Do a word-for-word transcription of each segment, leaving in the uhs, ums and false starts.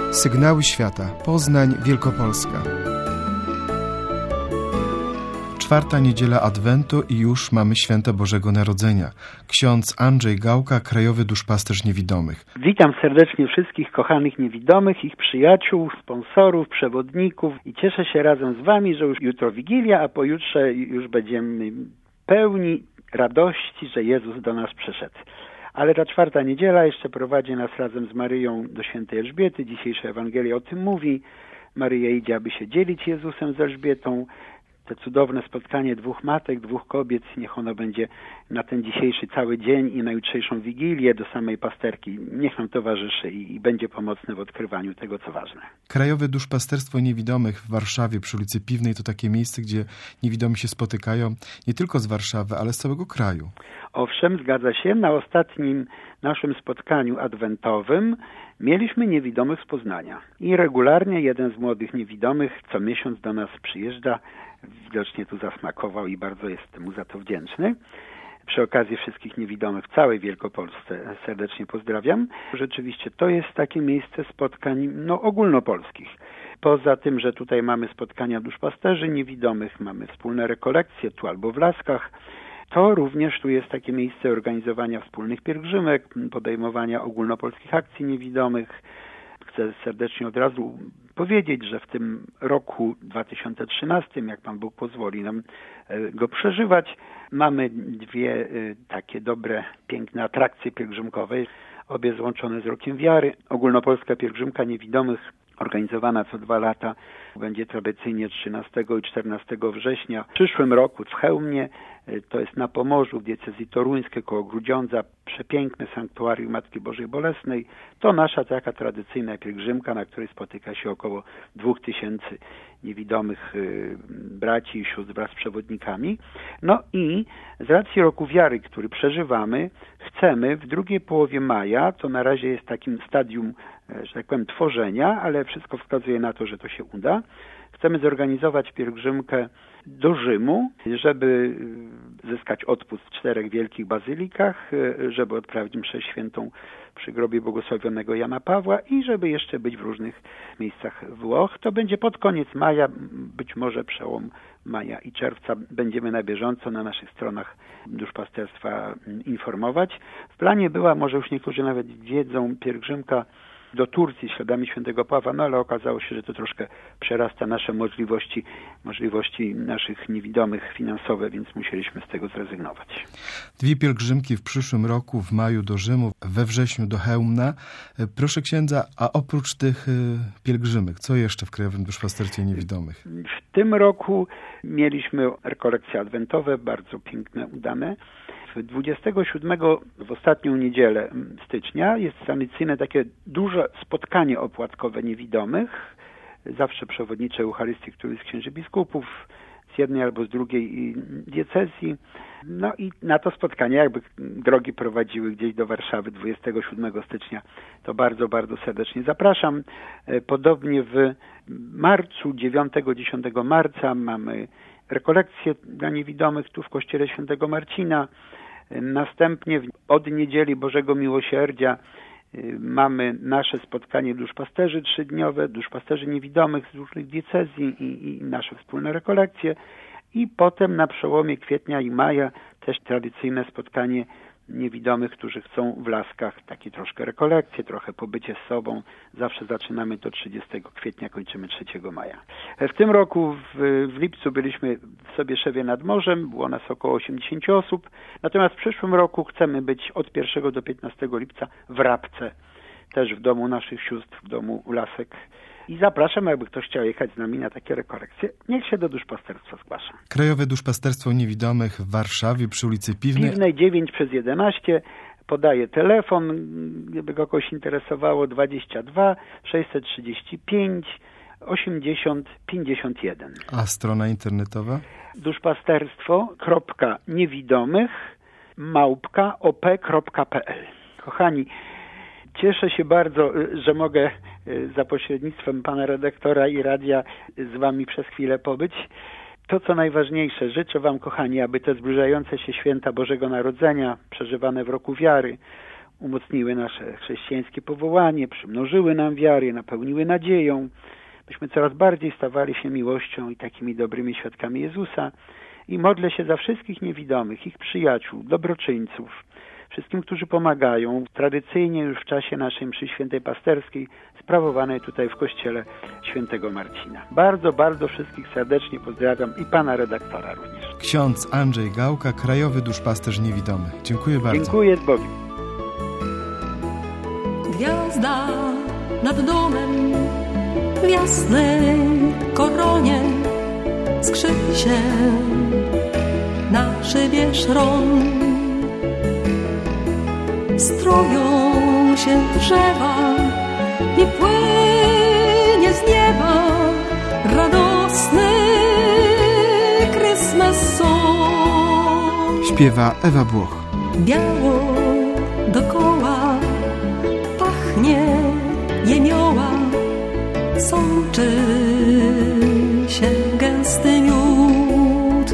Sygnały Świata. Poznań, Wielkopolska. Czwarta niedziela Adwentu i już mamy Święto Bożego Narodzenia. Ksiądz Andrzej Gałka, krajowy duszpasterz niewidomych. Witam serdecznie wszystkich kochanych niewidomych, ich przyjaciół, sponsorów, przewodników i cieszę się razem z wami, że już jutro Wigilia, a pojutrze już będziemy pełni radości, że Jezus do nas przyszedł. Ale ta czwarta niedziela jeszcze prowadzi nas razem z Maryją do świętej Elżbiety. Dzisiejsza Ewangelia o tym mówi. Maryja idzie, aby się dzielić Jezusem z Elżbietą. Te cudowne spotkanie dwóch matek, dwóch kobiet, niech ono będzie na ten dzisiejszy cały dzień i na jutrzejszą Wigilię do samej pasterki. Niech nam towarzyszy i, i będzie pomocne w odkrywaniu tego, co ważne. Krajowe Duszpasterstwo Niewidomych w Warszawie przy ulicy Piwnej to takie miejsce, gdzie niewidomi się spotykają nie tylko z Warszawy, ale z całego kraju. Owszem, zgadza się. Na ostatnim naszym spotkaniu adwentowym mieliśmy niewidomych z Poznania. I regularnie jeden z młodych niewidomych co miesiąc do nas przyjeżdża. Widocznie tu zasmakował i bardzo jestem mu za to wdzięczny. Przy okazji wszystkich niewidomych w całej Wielkopolsce serdecznie pozdrawiam. Rzeczywiście to jest takie miejsce spotkań no, ogólnopolskich. Poza tym, że tutaj mamy spotkania duszpasterzy niewidomych, mamy wspólne rekolekcje tu albo w Laskach, to również tu jest takie miejsce organizowania wspólnych pielgrzymek, podejmowania ogólnopolskich akcji niewidomych. Chcę serdecznie od razu powiedzieć, że w tym roku dwa tysiące trzynastym, jak Pan Bóg pozwoli nam go przeżywać, mamy dwie takie dobre, piękne atrakcje pielgrzymkowe, obie złączone z Rokiem Wiary. Ogólnopolska pielgrzymka niewidomych organizowana co dwa lata będzie tradycyjnie trzynastego i czternastego września. W przyszłym roku w Chełmie, to jest na Pomorzu, w diecezji toruńskiej koło Grudziądza, przepiękne sanktuarium Matki Bożej Bolesnej. To nasza taka tradycyjna pielgrzymka, na której spotyka się około dwóch tysięcy niewidomych y, braci i sióstr wraz z przewodnikami. No i z racji Roku Wiary, który przeżywamy, chcemy w drugiej połowie maja, to na razie jest takim stadium, że tak powiem, tworzenia, ale wszystko wskazuje na to, że to się uda. Chcemy zorganizować pielgrzymkę do Rzymu, żeby zyskać odpust w czterech wielkich bazylikach, żeby odprawić mszę świętą przy grobie błogosławionego Jana Pawła i żeby jeszcze być w różnych miejscach Włoch. To będzie pod koniec maja, być może przełom maja i czerwca. Będziemy na bieżąco na naszych stronach duszpasterstwa informować. W planie była, może już niektórzy nawet wiedzą, pielgrzymka do Turcji śladami świętego Pawła, no ale okazało się, że to troszkę przerasta nasze możliwości, możliwości naszych niewidomych finansowe, więc musieliśmy z tego zrezygnować. Dwie pielgrzymki w przyszłym roku, w maju do Rzymu, we wrześniu do Chełmna. Proszę księdza, a oprócz tych pielgrzymek, co jeszcze w Krajowym Duszpasterstwie Niewidomych? W tym roku mieliśmy rekolekcje adwentowe, bardzo piękne, udane. dwudziestego siódmego, w ostatnią niedzielę stycznia, jest tradycyjne takie duże spotkanie opłatkowe niewidomych. Zawsze przewodniczę Eucharystii któryś z księży biskupów z jednej albo z drugiej diecezji. No i na to spotkanie, jakby drogi prowadziły gdzieś do Warszawy dwudziestego siódmego stycznia, to bardzo, bardzo serdecznie zapraszam. Podobnie w marcu, dziewiątego dziesiątego marca mamy rekolekcje dla niewidomych tu w kościele świętego Marcina. Następnie od niedzieli Bożego Miłosierdzia mamy nasze spotkanie duszpasterzy trzydniowe, duszpasterzy niewidomych z różnych diecezji i, i nasze wspólne rekolekcje. I potem na przełomie kwietnia i maja też tradycyjne spotkanie niewidomych, którzy chcą w Laskach takie troszkę rekolekcje, trochę pobycie z sobą. Zawsze zaczynamy to trzydziestego kwietnia, kończymy trzeciego maja. W tym roku w, w lipcu byliśmy w Sobieszewie nad Morzem, było nas około osiemdziesiąt osób. Natomiast w przyszłym roku chcemy być od pierwszego do piętnastego lipca w Rabce, też w domu naszych sióstr, w domu Lasek. I zapraszam, jakby ktoś chciał jechać z nami na takie rekolekcje, niech się do duszpasterstwa zgłasza. Krajowe Duszpasterstwo Niewidomych w Warszawie przy ulicy Piwnej. Piwnej dziewięć przez jedenaście. Podaję telefon, gdyby kogoś interesowało, dwadzieścia dwa sześćset trzydzieści pięć osiemdziesiąt pięćdziesiąt jeden. A strona internetowa? duszpasterstwo kropka niewidomych małpka op kropka pl. Kochani, cieszę się bardzo, że mogę za pośrednictwem pana redaktora i radia z wami przez chwilę pobyć. To, co najważniejsze, życzę wam, kochani, aby te zbliżające się święta Bożego Narodzenia, przeżywane w Roku Wiary, umocniły nasze chrześcijańskie powołanie, przymnożyły nam wiarę, napełniły nadzieją, byśmy coraz bardziej stawali się miłością i takimi dobrymi świadkami Jezusa. I modlę się za wszystkich niewidomych, ich przyjaciół, dobroczyńców, wszystkim, którzy pomagają, tradycyjnie już w czasie naszej mszy świętej pasterskiej, sprawowanej tutaj w kościele świętego Marcina. Bardzo, bardzo wszystkich serdecznie pozdrawiam i pana redaktora również. Ksiądz Andrzej Gałka, krajowy duszpasterz niewidomych. Dziękuję bardzo. Dziękuję z Bogiem. Gwiazda nad domem w jasnej koronie skrzy się na szybie szron. Stroją się drzewa i płynie z nieba radosny Christmas song. Śpiewa Ewa Błoch. Biało dokoła pachnie jemioła, sączy się gęsty miód.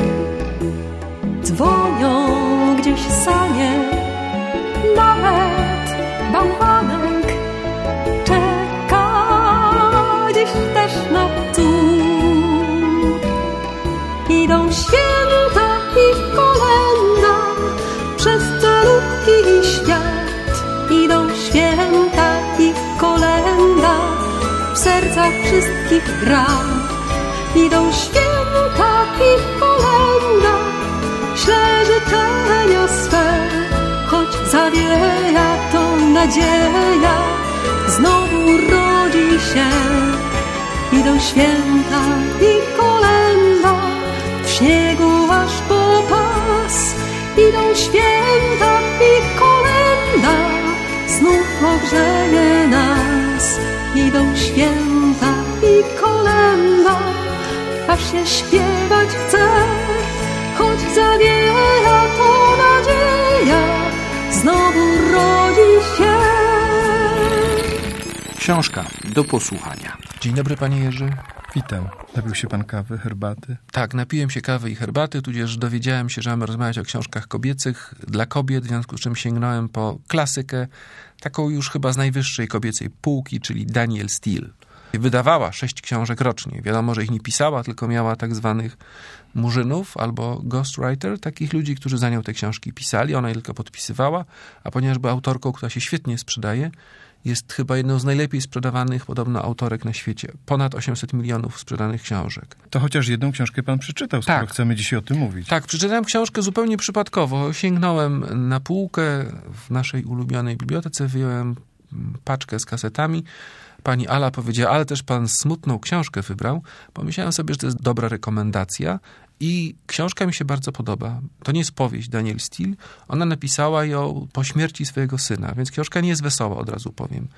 Dzwonią gdzieś sanie, nawet bałwanek czeka dziś też na cud. Idą święta i kolęda przez calutki świat. Idą święta i kolęda w sercach wszystkich gra. Idą święta i kolęda, śle życzenia swe. Choć zawieja to nadzieja, znowu rodzi się. Idą święta i kolęda, w śniegu aż po pas. Idą święta i kolęda, znów ogrzeje nas. Idą święta i kolęda, aż się śpiewać chce. Choć zawieja to nadzieja, znowu rodzi się. Książka do posłuchania. Dzień dobry, panie Jerzy. Witam. Napił się pan kawy, herbaty? Tak, napiłem się kawy i herbaty, tudzież dowiedziałem się, że mamy rozmawiać o książkach kobiecych dla kobiet, w związku z czym sięgnąłem po klasykę, taką już chyba z najwyższej kobiecej półki, czyli Danielle Steel. Wydawała sześć książek rocznie. Wiadomo, że ich nie pisała, tylko miała tak zwanych murzynów albo ghostwriter, takich ludzi, którzy za nią te książki pisali. Ona je tylko podpisywała, a ponieważ była autorką, która się świetnie sprzedaje, jest chyba jedną z najlepiej sprzedawanych podobno autorek na świecie. Ponad osiemset milionów sprzedanych książek. To chociaż jedną książkę pan przeczytał, skoro tak. chcemy dzisiaj o tym mówić. Tak, przeczytałem książkę zupełnie przypadkowo. Sięgnąłem na półkę w naszej ulubionej bibliotece, wyjąłem paczkę z kasetami. Pani Ala powiedziała, ale też pan smutną książkę wybrał. Pomyślałem sobie, że to jest dobra rekomendacja i książka mi się bardzo podoba. To nie jest powieść Danielle Steel. Ona napisała ją po śmierci swojego syna, więc książka nie jest wesoła, od razu powiem.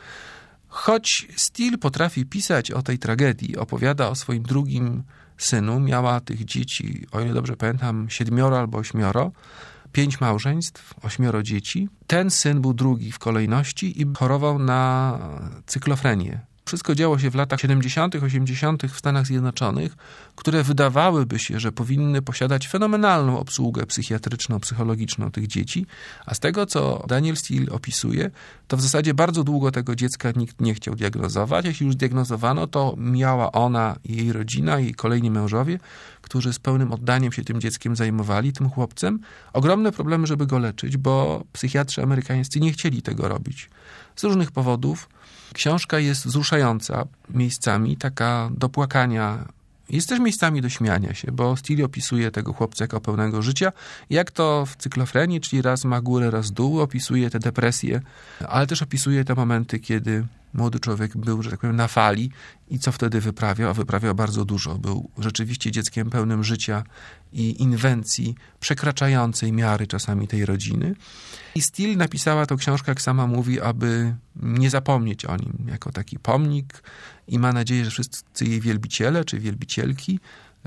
Choć Steel potrafi pisać o tej tragedii, opowiada o swoim drugim synu, miała tych dzieci, o ile dobrze pamiętam, siedmioro albo ośmioro, pięć małżeństw, ośmioro dzieci. Ten syn był drugi w kolejności i chorował na cyklofrenię. Wszystko działo się w latach siedemdziesiątych, osiemdziesiątych w Stanach Zjednoczonych, które wydawałyby się, że powinny posiadać fenomenalną obsługę psychiatryczną, psychologiczną tych dzieci, a z tego, co Danielle Steel opisuje, to w zasadzie bardzo długo tego dziecka nikt nie chciał diagnozować. Jeśli już diagnozowano, to miała ona i jej rodzina, i kolejni mężowie, którzy z pełnym oddaniem się tym dzieckiem zajmowali, tym chłopcem, ogromne problemy, żeby go leczyć, bo psychiatrzy amerykańscy nie chcieli tego robić. Z różnych powodów. Książka jest wzruszająca miejscami, taka do płakania. Jest też miejscami do śmiania się, bo Steel opisuje tego chłopca jako pełnego życia. Jak to w cyklofrenii, czyli raz ma górę, raz dół, opisuje te depresje, ale też opisuje te momenty, kiedy młody człowiek był, że tak powiem, na fali i co wtedy wyprawiał, a wyprawiał bardzo dużo. Był rzeczywiście dzieckiem pełnym życia i inwencji przekraczającej miary czasami tej rodziny. I Steel napisała tę książkę, jak sama mówi, aby nie zapomnieć o nim, jako taki pomnik i ma nadzieję, że wszyscy jej wielbiciele czy wielbicielki,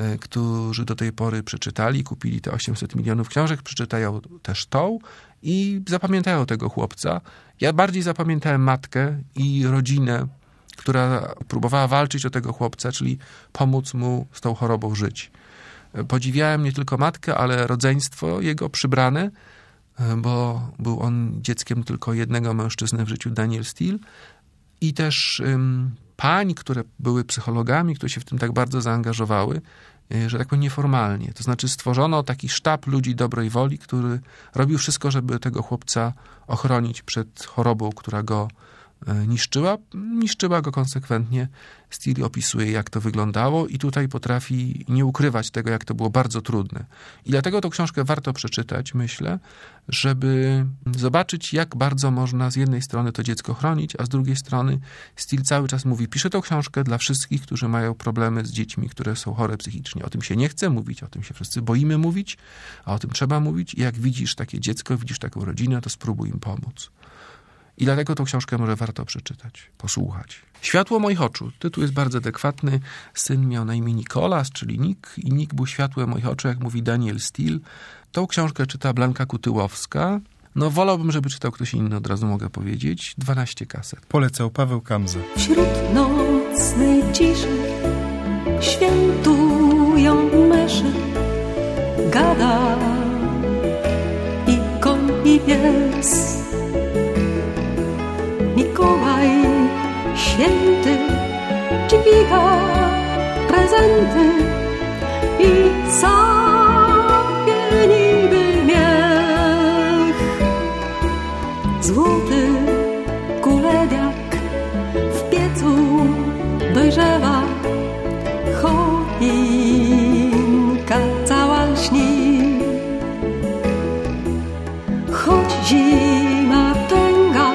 którzy do tej pory przeczytali, kupili te osiemset milionów książek, przeczytają też tą i zapamiętają tego chłopca. Ja bardziej zapamiętałem matkę i rodzinę, która próbowała walczyć o tego chłopca, czyli pomóc mu z tą chorobą żyć. Podziwiałem nie tylko matkę, ale rodzeństwo jego przybrane, bo był on dzieckiem tylko jednego mężczyzny w życiu, Daniel Steele. I też um, pań, które były psychologami, które się w tym tak bardzo zaangażowały, że tak powiem nieformalnie. To znaczy stworzono taki sztab ludzi dobrej woli, który robił wszystko, żeby tego chłopca ochronić przed chorobą, która go niszczyła. Niszczyła go konsekwentnie. Steele opisuje, jak to wyglądało i tutaj potrafi nie ukrywać tego, jak to było bardzo trudne. I dlatego tę książkę warto przeczytać, myślę, żeby zobaczyć, jak bardzo można z jednej strony to dziecko chronić, a z drugiej strony Steele cały czas mówi, piszę tę książkę dla wszystkich, którzy mają problemy z dziećmi, które są chore psychicznie. O tym się nie chce mówić, o tym się wszyscy boimy mówić, a o tym trzeba mówić. I jak widzisz takie dziecko, widzisz taką rodzinę, to spróbuj im pomóc. I dlatego tą książkę może warto przeczytać, posłuchać. Światło moich oczu. Tytuł jest bardzo adekwatny. Syn miał na imię Nicholas, czyli Nick, i Nick był światłem moich oczu, jak mówi Daniel Steele. Tą książkę czyta Blanka Kutyłowska. No wolałbym, żeby czytał ktoś inny, od razu mogę powiedzieć. dwanaście kaset. Polecał Paweł Kamza. Wśród nocnej ciszy świętują myszy, gada i koń i pies. Mikołaj święty dźwiga prezenty i sobie niby miech. Złoty kulebiak w piecu dojrzewa, choinka cała lśni. Choć zima tęga,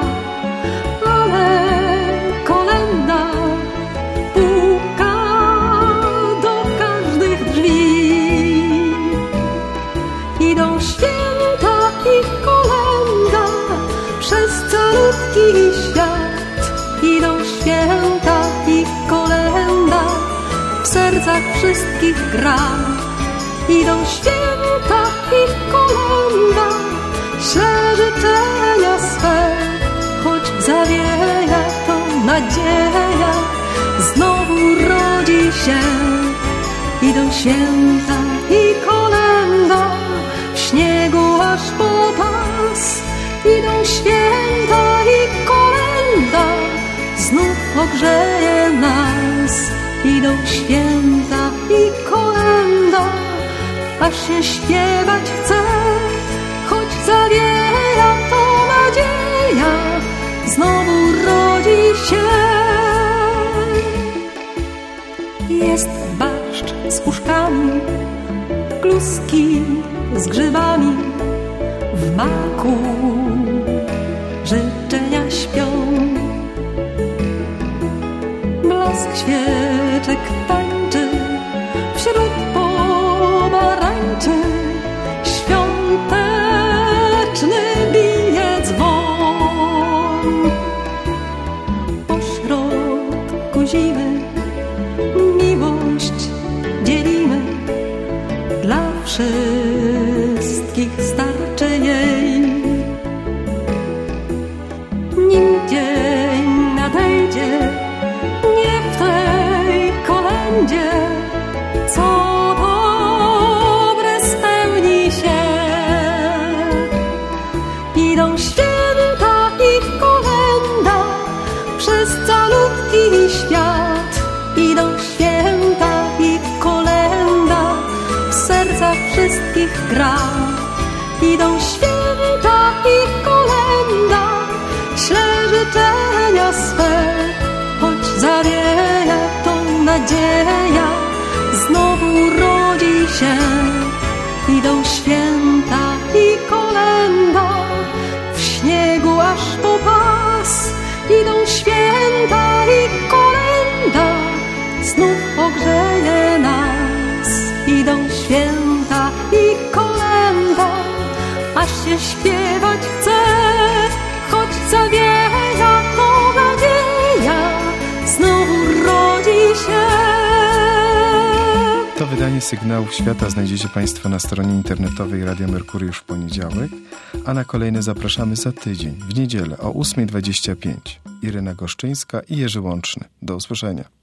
idą święta i kolęda przez calutki świat. Idą święta i kolęda w sercach wszystkich gra. Idą święta i kolęda, śle życzenia swe. Choć zawieja to nadzieja, znowu rodzi się. Idą święta i kolęda w śniegu aż po pas. Idą święta i kolęda, znów ogrzeje nas. Idą święta i kolęda, aż się śpiewać chce. Choć zawieja to nadzieja, znowu rodzi się. Jest barszcz z puszkami, kluski z grzybami, w maku życzenia śpią. Blask świeczek tańczy wśród pomarańczy, świąteczny bije dzwon. Pośrodku zimy miłość dzielimy, dla wszystkich starczy jej. Nim dzień nadejdzie, nie w tej kolędzie, co dobre spełni się. Idą święta i kolęda przez calutki świat. Idą święta i kolęda w sercach wszystkich gra. Idą święta i kolęda, śle życzenia swe. Choć zawieja to nadzieja, znowu rodzi się. Idą święta i kolęda w śniegu aż po pas. Idą święta i kolęda, znów ogrzeje nas. Idą święta i kolęda, aż się śpiewać chce. Choć zawieja to nadzieja, znowu rodzi się. To wydanie Sygnałów Świata znajdziecie Państwo na stronie internetowej Radia Merkuriusz w poniedziałek, a na kolejne zapraszamy za tydzień, w niedzielę o ósma dwadzieścia pięć. Irena Goszczyńska i Jerzy Łączny. Do usłyszenia.